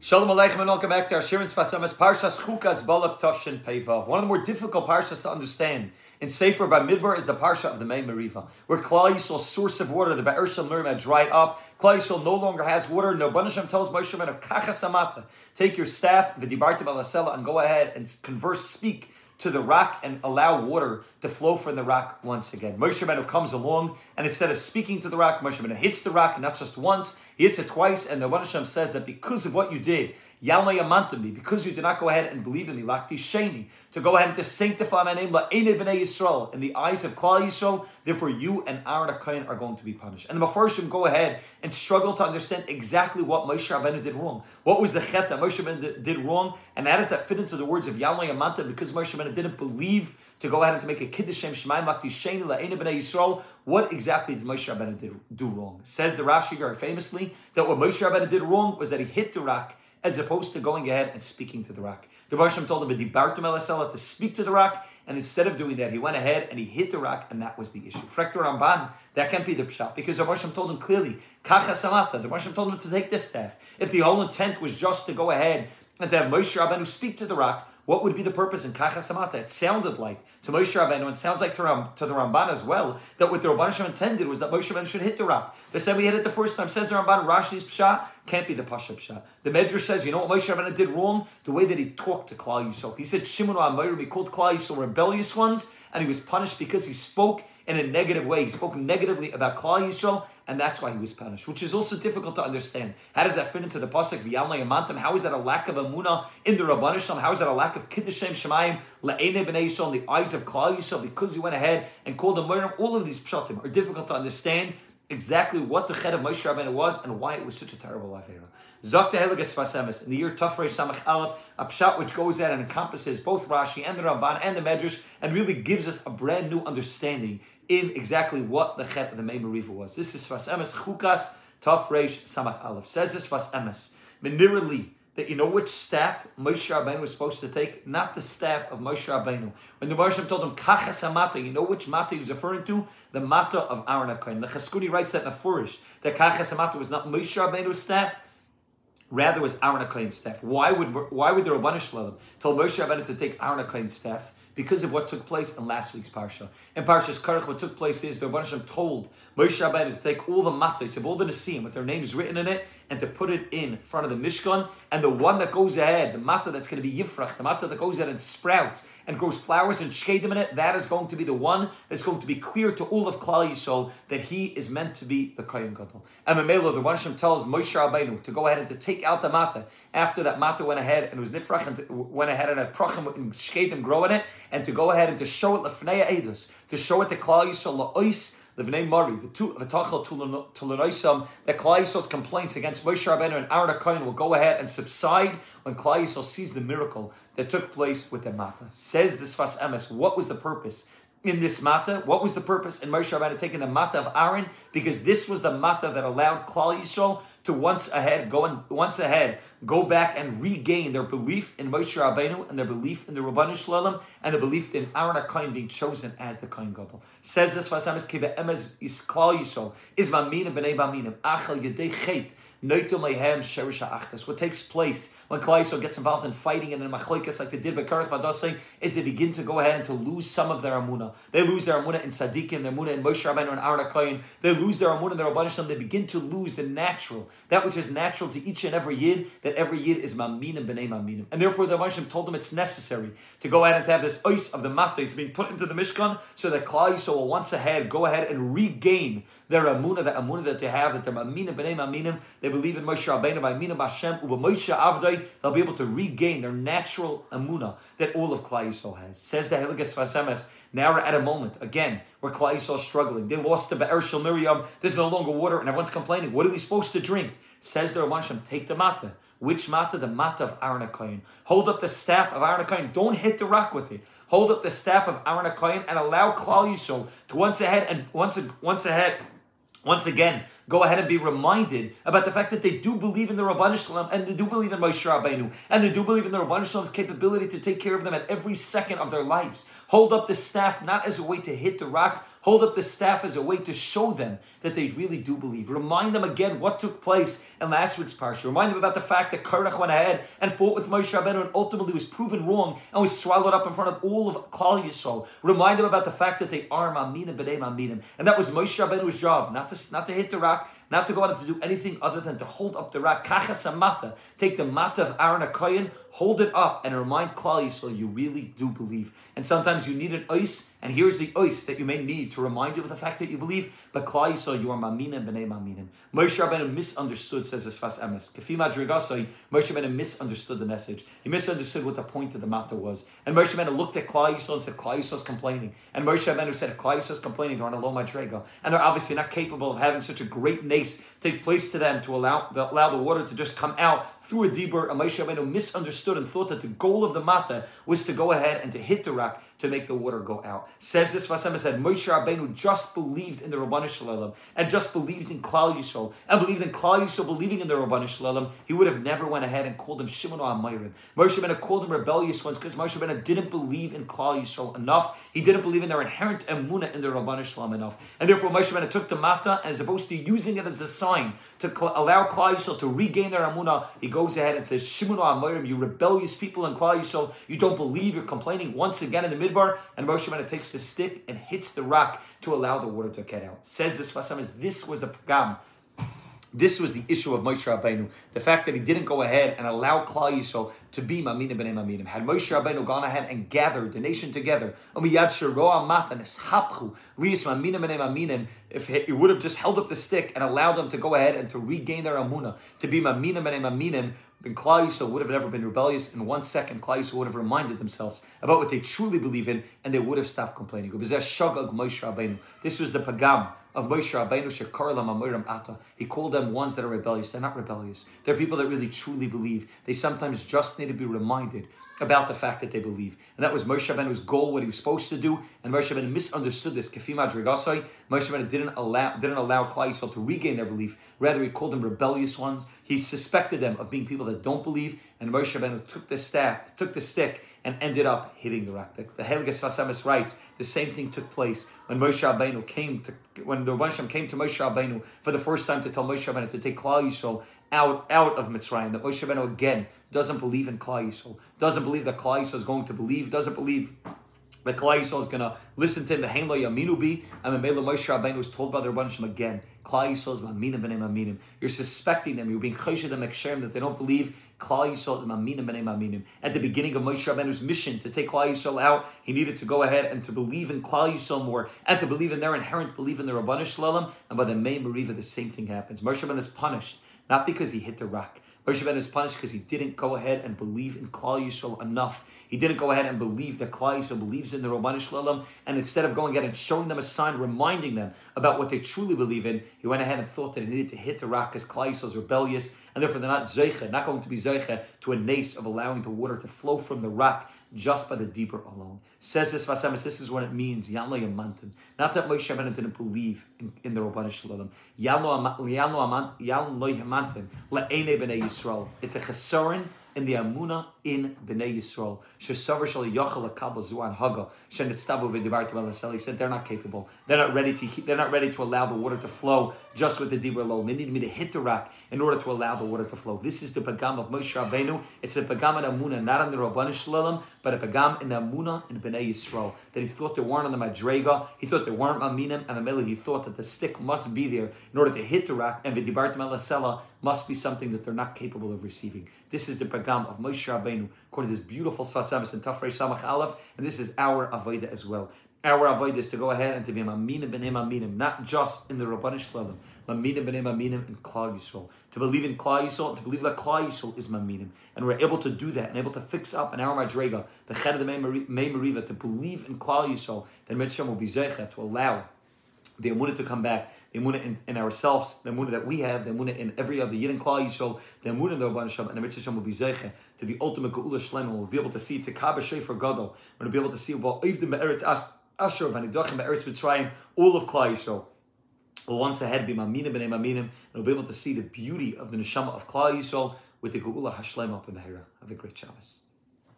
Shalom Aleichem and welcome back to our Shirin Sfasamas Parshas Chukas Balak Tavshin Peivav. One of the more difficult parshas to understand in Sefer Bamidbar is the parsha of the Mei Meriva, where Klal Yisrael's source of water, the Be'er Shel Miriam, had dried up. Klal Yisrael no longer has water. No, Ban Hashem tells Moshe Rabbeinu, Kachas Amata, take your staff, v'dibarti b'lasela, and go ahead and speak to the rock and allow water to flow from the rock once again. Moshe Rabbeinu comes along, and instead of speaking to the rock, Moshe Rabbeinu hits the rock, and not just once, he hits it twice, and the Ban Hashem says that because of what you did, Yalma Yamantam, because you did not go ahead and believe in me, Lakti Sheni, to go ahead and to sanctify my name, La'ene B'nai Yisrael, in the eyes of Klal Yisrael, therefore you and Aaron HaKohen are going to be punished. And the Mefarshim go ahead and struggle to understand exactly what Moshe Rabbeinu did wrong. What was the chet that Moshe Rabbeinu did wrong, and how does that fit into the words of Yalma Yamantam, because Moshe Rabbeinu didn't believe to go ahead and to make a Kiddush Shem Shemaim, Lakti Sheni, La'ene B'nai Yisrael. What exactly did Moshe Rabbeinu do wrong? Says the Rashi very famously that what Moshe Rabbeinu did wrong was that he hit the rock as opposed to going ahead and speaking to the rock. The Baruch Shem told him to speak to the rock, and instead of doing that, he went ahead and he hit the rock, and that was the issue. Frekter Ramban, that can't be the pshat, because the Baruch Shem told him clearly, Kacha Samata, the Baruch Shem told him to take this staff. If the whole intent was just to go ahead and to have Moshe Rabbeinu speak to the rock, what would be the purpose in Kacha Samata? It sounded like to Moshe Rabbeinu, and it sounds like to the Ramban as well, that what the Rabban Shem intended was that Moshe Rabbeinu should hit the rock. They said we hit it the first time. Says the Ramban, Rashi's pshat can't be the Pasha pshat. The Medrash says, you know what Moshe Rabbeinu did wrong? The way that he talked to Klal Yisrael. He said, Shimon HaAmorim, he called Klal Yisrael rebellious ones, and he was punished because he spoke in a negative way. He spoke negatively about Klal Yisrael, and that's why he was punished, which is also difficult to understand. How does that fit into the pasuk V'yalma Yamantam? How is that a lack of emunah in the Rabban Shalom? How is that a lack of Kiddush Shem Shemayim La'ene B'nai Yisrael in the eyes of Klal Yisrael because he went ahead and called them murder? All of these pshatim are difficult to understand exactly what the chet of Moshe Rabbeinu was and why it was such a terrible avera. Zakta Heligas Fasemis, in the year Tafrei Samach Aleph, a pshat which goes out and encompasses both Rashi and the Ramban and the Medrash, and really gives us a brand new understanding in exactly what the chet of the Mei Meriva was. This is Fasemis Chukas Tafrei Samach Aleph. Says this Fasemis, Menirali, that you know which staff Moshe Rabbeinu was supposed to take? Not the staff of Moshe Rabbeinu. When the Baruch Shem told him, Kachas HaMata, you know which Mata he was referring to? The Mata of Aaron HaKohen. The Cheskuni writes that in the Furish, that Kachas HaMata was not Moshe Rabbeinu's staff, rather was Aaron HaKohen's staff. Why would the Rabban Shalom tell Moshe Rabbeinu to take Aaron HaKohen's staff? Because of what took place in last week's parsha. In Parshas Karach, what took place is the Rabban Shalom told Moshe Rabbeinu to take all the matos of all the Nesim with their names written in it and to put it in front of the Mishkan, and the one that goes ahead, the mata that's going to be Yifrach, the mata that goes ahead and sprouts and grows flowers and shkedim in it, that is going to be the one that's going to be clear to all of Klal Yisrael that he is meant to be the Kohen Gadol. And Mamelo, the Rabban Shalom tells Moshe Rabbeinu to go ahead and to take out the mata after that mata went ahead and was Nifrach and went ahead and had Prochim and shkedim grow in it, and to go ahead and to show it Lefnei Eidos, to show it to Klal Yisrael La'ois, Levnei Mari, V'tachal Tulanoisam, that Klal Yisrael's complaints against Moshe Rabbeinu and Aaron HaKohen will go ahead and subside when Klal Yisrael sees the miracle that took place with the Mata. Says this Fas Emes, what was the purpose in this Mata? What was the purpose in Moshe Rabbeinu taking the Mata of Aaron? Because this was the Mata that allowed Klal Yisrael to once ahead go back and regain their belief in Moshe Rabbeinu and their belief in the Rabban Shalom and the belief in Aaron HaKohen being chosen as the Kohen Gadol. Says this Vasamis Kiva Emes is Klal Yisrael is Maminim b'nei Maminim Achal Yedei Chet. What takes place when Klal Yisrael gets involved in fighting and in machlokas like they did by Karach Vadasei is they begin to go ahead and to lose some of their amunah. They lose their amunah in Tzaddikim, their amunah in Moshe Rabbeinu and Aaron HaKohen. They lose their amunah in the Rabban Shalom. They begin to lose the natural, that which is natural to each and every yid, that every yid is maminim b'nei maminim. And therefore the Rabban Shalom told them it's necessary to go ahead and to have this ois of the matos being put into the Mishkan so that Klal Yisrael will once ahead go ahead and regain their amunah that they have, that they're maminim b'nei maminim. They believe in Moshe Rabbeinu, v'aminim Hashem, u'ba Moshe Avdai. They'll be able to regain their natural amunah that all of Klal Yisrael has. Says the Heligas Vasemes, now we're at a moment, again, where Klal Yisrael is struggling. They lost the Be'er Shel Miriam, there's no longer water, and everyone's complaining. What are we supposed to drink? Says the Rabban Shem, take the Mata. Which Mata? The Mata of Aaron HaKohen. Hold up the staff of Aaron HaKohen. Don't hit the rock with it. Hold up the staff of Aaron HaKohen and allow Klal Yisrael to once once again, go ahead and be reminded about the fact that they do believe in the Rabbanah Shalom, and they do believe in Moshe Rabbeinu, and they do believe in the Rabbanah Shalom's capability to take care of them at every second of their lives. Hold up the staff not as a way to hit the rock, hold up the staff as a way to show them that they really do believe. Remind them again what took place in last week's parsha. Remind them about the fact that Korach went ahead and fought with Moshe Rabbeinu and ultimately was proven wrong and was swallowed up in front of all of Klal Yisrael. Remind them about the fact that they are Maminim B'nei Maminim, and that was Moshe Rabbeinu's job, not to hit the rock, not to go out and to do anything other than to hold up the rock. Kachas hamata. Take the mata of Aaron HaKohen, hold it up, and remind Klal Yisrael you really do believe. And sometimes you need an ois, and here's the ois that you may need to remind you of the fact that you believe. But Klal Yisrael, you are maminim b'nei maminim. Moshe Rabbeinu misunderstood, says the Sfas Emes. Kefi madrigasai, Moshe Rabbeinu misunderstood the message. He misunderstood what the point of the mata was. And Moshe Rabbeinu looked at Klal Yisrael and said, Klal Yisrael is complaining. And Moshe Rabbeinu said, if Klal Yisrael is complaining, they're on a low madrega, and they're obviously not capable of having such a great nace take place to them to allow the water to just come out through a dibur. And Moshe Rabbeinu misunderstood and thought that the goal of the mata was to go ahead and to hit the rock to make the water go out. Says this Vasema said, Moshe Rabbeinu just believed in the Rabbanah Shalom and just believed in Klal Yisrael and believed in Klal Yisrael believing in the Rabbanah Shalom. He would have never went ahead and called them Shimon or Amayrim. Moshe Rabbeinu called them rebellious ones because Moshe Rabbeinu didn't believe in Klal Yisrael enough. He didn't believe in their inherent emunah in the Rabbanah Shalom enough. And therefore Moshe Rabbeinu took the mata and as opposed to using it as a sign to allow Klal Yisrael to regain their emunah, he goes ahead and says, Shimon or Amayrim, you rebellious people in Klal Yisrael, you don't believe, you're complaining once again in the midbar. And Moshe Rabbeinu takes the stick and hits the rock to allow the water to get out. Says this Fasam is this was the pagam. This was the issue of Moshe Rabbeinu. The fact that he didn't go ahead and allow Klal Yisrael to be Maminim B'nei Maminim. Had Moshe Rabbeinu gone ahead and gathered the nation together, if he would have just held up the stick and allowed them to go ahead and to regain their amunah, to be Maminim B'nei Maminim, then Klal Yisrael would have never been rebellious. In 1 second, Klal Yisrael would have reminded themselves about what they truly believe in, and they would have stopped complaining. This was the pagam of Moshe Rabbeinu. He called them ones that are rebellious. They're not rebellious. They're people that really truly believe. They sometimes just need to be reminded about the fact that they believe. And that was Moshe Rabbeinu's goal, what he was supposed to do. And Moshe Rabbeinu misunderstood this. Kefi madrigasai, Moshe Rabbeinu didn't allow Klal Yisrael to regain their belief. Rather, he called them rebellious ones. He suspected them of being people that don't believe. And Moshe Rabbeinu took the stick, and ended up hitting the rock. The Heilige Sfas Emes writes the same thing took place when Moshe Rabbeinu when the Rebbeinu Shem came to Moshe Rabbeinu for the first time to tell Moshe Rabbeinu to take Klal Yisrael out of Mitzrayim. That Moshe Rabbeinu again doesn't believe in Klal Yisrael, doesn't believe that Klal Yisrael is going to believe, doesn't believe that Klal Yisrael is going to listen to him, the Hein Lo Yaminu Bi, and Mimela Moshe Rabbeinu was told by the Rebbeinu Shem again, Klal Yisrael is Maminim B'nei Maminim. You're suspecting them, you're being choshed them eksherim that they don't believe. Klal Yisrael is Maminim B'nei Maminim. At the beginning of Moshe Rabbeinu's mission to take Klal Yisrael out, he needed to go ahead and to believe in Klal Yisrael more, and to believe in their inherent belief in the Rabbanah Shalom. And by the Mei Meriva, the same thing happens. Moshe Rabbeinu is punished, not because he hit the rock. Moshe Rabbeinu is punished because he didn't go ahead and believe in Klal Yisrael enough. He didn't go ahead and believe that Klal Yisrael believes in the Rabbanah Shalom, and instead of going ahead and showing them a sign, reminding them about what they truly believe in, he went ahead and thought that he needed to hit the rock because Klal Yisrael is rebellious, and therefore they're not zeiche, not going to be zeiche to a nace of allowing the water to flow from the rock just by the deeper alone. Says this Sfas Emes, this is what it means. Yan lo yamantin. Not that Moshe Rabbeinu didn't believe in the Rabbanah Shalom. Yan lo yamantin le'enei b'nei Yisrael. It's a chesaron in the Amunah in Bnei Yisrael. He said they're not capable. They're not ready to allow the water to flow just with the dibur alone. They need me to hit the rock in order to allow the water to flow. This is the pagam of Moshe Rabbeinu. It's a pagam in Amunah, not on the Rabbanah Shalom, but a pagam in the Amunah in Bnei Yisrael. That he thought they weren't on the Madrega, he thought they weren't Maminim, and he thought that the stick must be there in order to hit the rock, and V'dibartem el Hasela must be something that they're not capable of receiving. This is the pagam of Moshe Rabbeinu, according to this beautiful Sfas Emes in Tafrei Samach Aleph, and this is our avodah as well. Our avodah is to go ahead and to be Maminim B'nei Maminim, not just in the Rabbanah Shalom, Maminim B'nei Maminim in Klal Yisrael. To believe in Klal Yisrael, and to believe that Klal Yisrael is Maminim, and we're able to do that, and able to fix up in our Madrega, the Ched of the Mei Meriva, to believe in Klal Yisrael, then Mitzvah will be zeicha to allow the emunah to come back, the emunah in ourselves, the emunah that we have, the emunah in every other Yid in Klal Yisrael, the emunah in the Rabbanah Shalom, and the Mitzvah will be zeicha to the ultimate Geula Shlema. We'll be able to see Tekabah Shofar Gadol. We'll be able to see Oivdim Be'eretz Asher, Vanidachim Be'eretz Mitzrayim, all of Klal Yisrael. will once ahead be Maminim b'nei Maminim, and we'll be able to see the beauty of the Neshama of Klal Yisrael with the Geula Hashlema B'mehera. Have a great Shabbos.